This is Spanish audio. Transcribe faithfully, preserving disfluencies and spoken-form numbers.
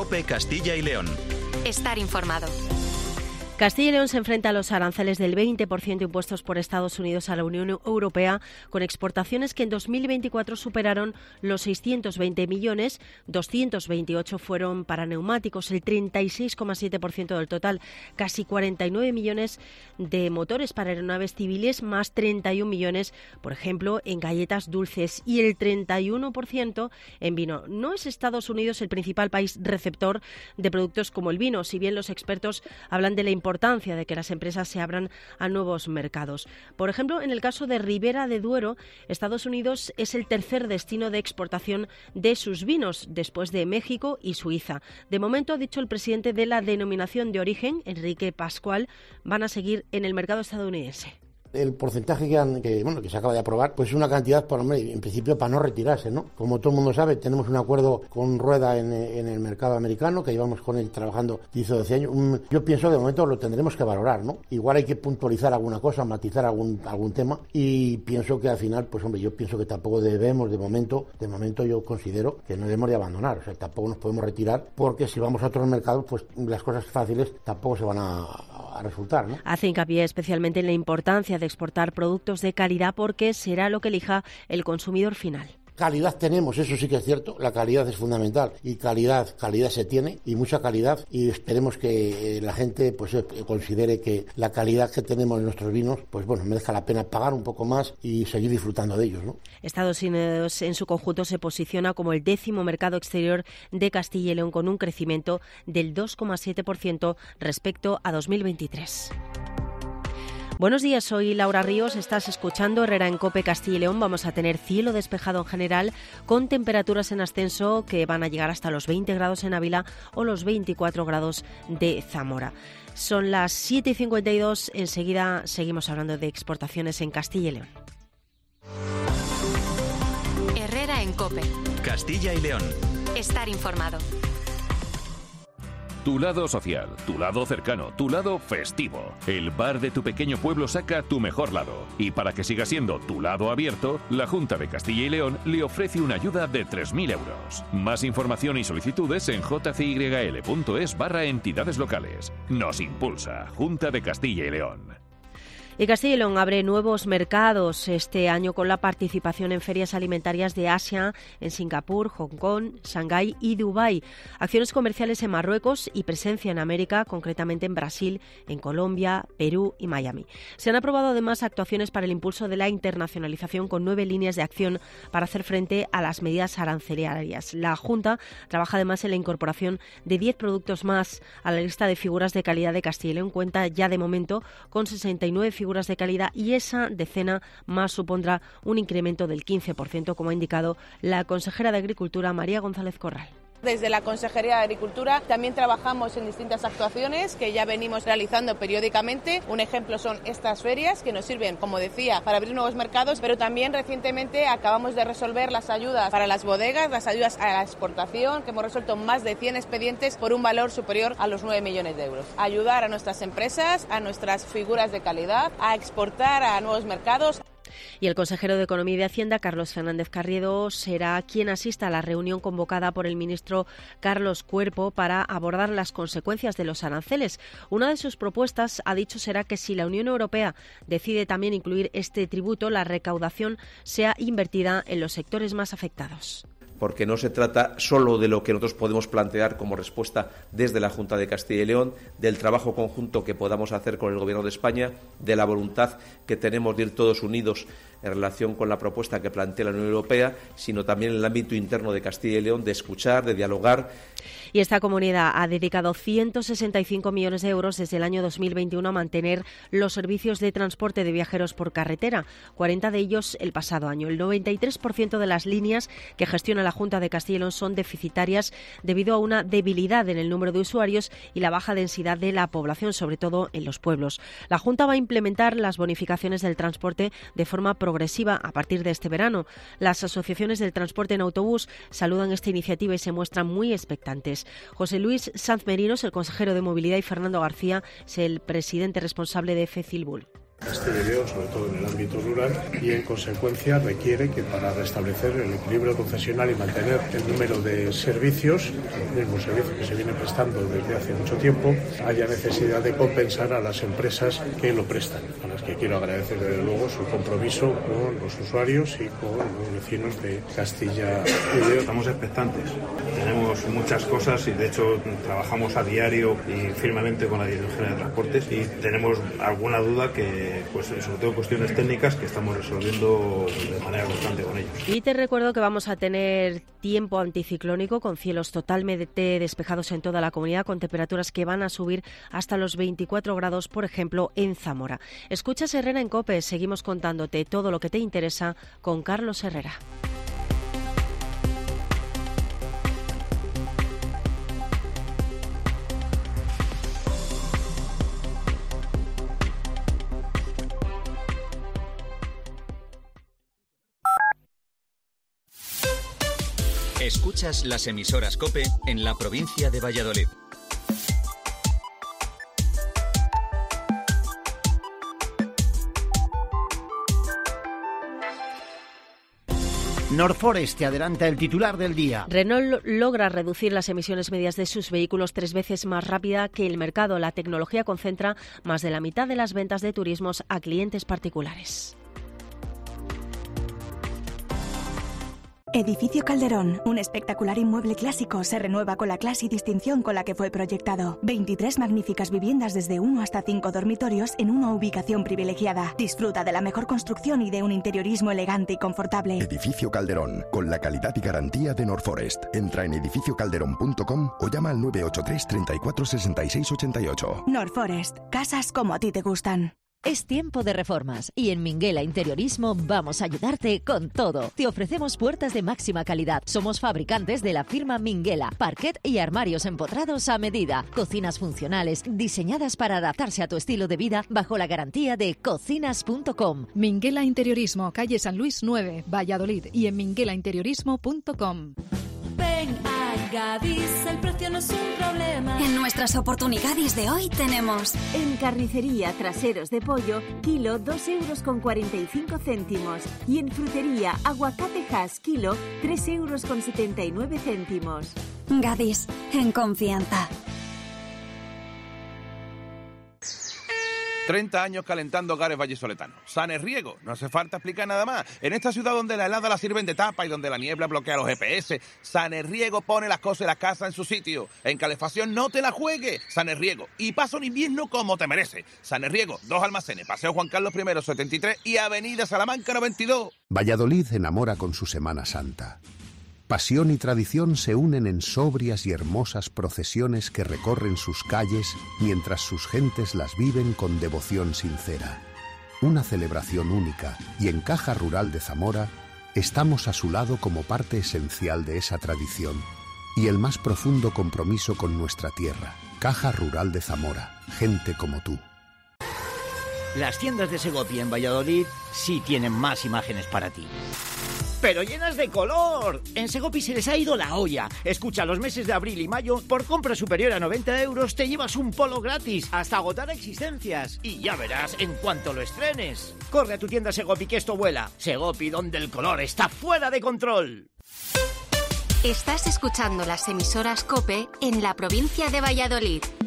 COPE Castilla y León. Estar informado. Castilla y León se enfrenta a los aranceles del veinte por ciento impuestos por Estados Unidos a la Unión Europea, con exportaciones que en dos mil veinticuatro superaron los seiscientos veinte millones, doscientos veintiocho fueron para neumáticos, el treinta y seis coma siete por ciento del total, casi cuarenta y nueve millones de motores para aeronaves civiles, más treinta y un millones, por ejemplo, en galletas dulces, y el treinta y uno por ciento en vino. No es Estados Unidos el principal país receptor de productos como el vino, si bien los expertos hablan de la importancia de que las empresas se abran a nuevos mercados. Por ejemplo, en el caso de Ribera de Duero, Estados Unidos es el tercer destino de exportación de sus vinos, después de México y Suiza. De momento, ha dicho el presidente de la denominación de origen, Enrique Pascual, van a seguir en el mercado estadounidense. El porcentaje que, han, que, bueno, que se acaba de aprobar, pues es una cantidad, por hombre, en principio, para no retirarse, ¿no? Como todo el mundo sabe, tenemos un acuerdo con Rueda en, en el mercado americano, que llevamos con él trabajando diez o doce años. Um, yo pienso que de momento lo tendremos que valorar, ¿no? Igual hay que puntualizar alguna cosa, matizar algún algún tema, y pienso que al final, pues hombre, yo pienso que tampoco debemos, de momento, de momento yo considero que no debemos de abandonar, o sea, tampoco nos podemos retirar, porque si vamos a otros mercados, pues las cosas fáciles tampoco se van a, a resultar, ¿no? Hace hincapié especialmente en la importancia de exportar productos de calidad, porque será lo que elija el consumidor final. Calidad tenemos, eso sí que es cierto, la calidad es fundamental, y calidad, calidad se tiene, y mucha calidad, y esperemos que la gente pues considere que la calidad que tenemos en nuestros vinos, pues bueno, merezca la pena pagar un poco más y seguir disfrutando de ellos, ¿no? Estados Unidos en su conjunto se posiciona como el décimo mercado exterior de Castilla y León, con un crecimiento del dos coma siete por ciento respecto a dos mil veintitrés. Buenos días, soy Laura Ríos, estás escuchando Herrera en COPE Castilla y León. Vamos a tener cielo despejado en general, con temperaturas en ascenso que van a llegar hasta los veinte grados en Ávila o los veinticuatro grados de Zamora. Son las siete y cincuenta y dos, enseguida seguimos hablando de exportaciones en Castilla y León. Herrera en COPE Castilla y León. Estar informado. Tu lado social, tu lado cercano, tu lado festivo. El bar de tu pequeño pueblo saca tu mejor lado. Y para que siga siendo tu lado abierto, la Junta de Castilla y León le ofrece una ayuda de tres mil euros. Más información y solicitudes en jcyl.es barra entidades locales. Nos impulsa Junta de Castilla y León. Y Castilla y León abre nuevos mercados este año con la participación en ferias alimentarias de Asia, en Singapur, Hong Kong, Shanghái y Dubái. Acciones comerciales en Marruecos y presencia en América, concretamente en Brasil, en Colombia, Perú y Miami. Se han aprobado además actuaciones para el impulso de la internacionalización, con nueve líneas de acción para hacer frente a las medidas arancelarias. La Junta trabaja además en la incorporación de diez productos más a la lista de figuras de calidad de Castilla y León. Cuenta ya de momento con sesenta y nueve figuras figuras de calidad, y esa decena más supondrá un incremento del quince por ciento, como ha indicado la consejera de Agricultura, María González Corral. Desde la Consejería de Agricultura también trabajamos en distintas actuaciones que ya venimos realizando periódicamente. Un ejemplo son estas ferias, que nos sirven, como decía, para abrir nuevos mercados, pero también recientemente acabamos de resolver las ayudas para las bodegas, las ayudas a la exportación, que hemos resuelto más de cien expedientes por un valor superior a los nueve millones de euros. Ayudar a nuestras empresas, a nuestras figuras de calidad, a exportar a nuevos mercados. Y el consejero de Economía y de Hacienda, Carlos Fernández Carriedo, será quien asista a la reunión convocada por el ministro Carlos Cuerpo para abordar las consecuencias de los aranceles. Una de sus propuestas, ha dicho, será que si la Unión Europea decide también incluir este tributo, la recaudación sea invertida en los sectores más afectados. Porque no se trata solo de lo que nosotros podemos plantear como respuesta desde la Junta de Castilla y León, del trabajo conjunto que podamos hacer con el Gobierno de España, de la voluntad que tenemos de ir todos unidos en relación con la propuesta que plantea la Unión Europea, sino también en el ámbito interno de Castilla y León, de escuchar, de dialogar. Y esta comunidad ha dedicado ciento sesenta y cinco millones de euros desde el año dos mil veintiuno a mantener los servicios de transporte de viajeros por carretera, cuarenta de ellos el pasado año. El noventa y tres por ciento de las líneas que gestiona la Junta de Castilla y León son deficitarias debido a una debilidad en el número de usuarios y la baja densidad de la población, sobre todo en los pueblos. La Junta va a implementar las bonificaciones del transporte de forma progresiva a partir de este verano. Las asociaciones del transporte en autobús saludan esta iniciativa y se muestran muy expectantes. José Luis Sanz Merinos, el consejero de Movilidad, y Fernando García es el presidente responsable de FECILBUL. Castilla y León, sobre todo en el ámbito rural, y en consecuencia requiere que para restablecer el equilibrio concesional y mantener el número de servicios, los mismos servicios que se vienen prestando desde hace mucho tiempo, haya necesidad de compensar a las empresas que lo prestan, a las que quiero agradecer desde luego su compromiso con los usuarios y con los vecinos de Castilla y León. Estamos expectantes, tenemos muchas cosas y de hecho trabajamos a diario y firmemente con la Dirección General de Transportes y tenemos alguna duda que, pues sobre todo cuestiones técnicas que estamos resolviendo de manera constante con ellos. Y te recuerdo que vamos a tener tiempo anticiclónico con cielos totalmente despejados en toda la comunidad, con temperaturas que van a subir hasta los veinticuatro grados, por ejemplo, en Zamora. Escuchas Herrera en COPE, seguimos contándote todo lo que te interesa con Carlos Herrera. Escuchas las emisoras COPE en la provincia de Valladolid. Norforest te adelanta el titular del día. Renault logra reducir las emisiones medias de sus vehículos tres veces más rápida que el mercado. La tecnología concentra más de la mitad de las ventas de turismos a clientes particulares. Edificio Calderón, un espectacular inmueble clásico, se renueva con la clase y distinción con la que fue proyectado. veintitrés magníficas viviendas desde uno hasta cinco dormitorios en una ubicación privilegiada. Disfruta de la mejor construcción y de un interiorismo elegante y confortable. Edificio Calderón, con la calidad y garantía de Norforest. Entra en edificio calderón punto com o llama al nueve ocho tres, treinta y cuatro, sesenta y seis, ochenta y ocho. Norforest, casas como a ti te gustan. Es tiempo de reformas y en Minguela Interiorismo vamos a ayudarte con todo. Te ofrecemos puertas de máxima calidad. Somos fabricantes de la firma Minguela, parquet y armarios empotrados a medida. Cocinas funcionales diseñadas para adaptarse a tu estilo de vida bajo la garantía de cocinas punto com. Minguela Interiorismo, calle San Luis nueve, Valladolid, y en minguela interiorismo punto com. Ven a Gadis, el precio no es un problema. En nuestras oportunidades de hoy tenemos: en carnicería traseros de pollo, kilo dos euros con cuarenta y cinco céntimos. Y en frutería aguacate Hass, kilo tres euros con setenta y nueve céntimos. Gadis, en confianza. treinta años calentando hogares vallisoletanos. Sanerriego, no hace falta explicar nada más. En esta ciudad donde la helada la sirven de tapa y donde la niebla bloquea los G P S, Sanerriego pone las cosas y la casa en su sitio. En calefacción no te la juegues. Sanerriego. Y pasa un invierno como te merece. Sanerriego, dos almacenes, Paseo Juan Carlos I, setenta y tres y Avenida Salamanca noventa y dos. Valladolid enamora con su Semana Santa. Pasión y tradición se unen en sobrias y hermosas procesiones que recorren sus calles mientras sus gentes las viven con devoción sincera. Una celebración única, y en Caja Rural de Zamora estamos a su lado como parte esencial de esa tradición y el más profundo compromiso con nuestra tierra. Caja Rural de Zamora, gente como tú. Las tiendas de Segopi en Valladolid sí tienen más imágenes para ti. ¡Pero llenas de color! En Segopi se les ha ido la olla. Escucha, los meses de abril y mayo, por compra superior a noventa euros, te llevas un polo gratis, hasta agotar existencias. Y ya verás en cuanto lo estrenes. Corre a tu tienda Segopi, que esto vuela. Segopi, donde el color está fuera de control. Estás escuchando las emisoras COPE en la provincia de Valladolid.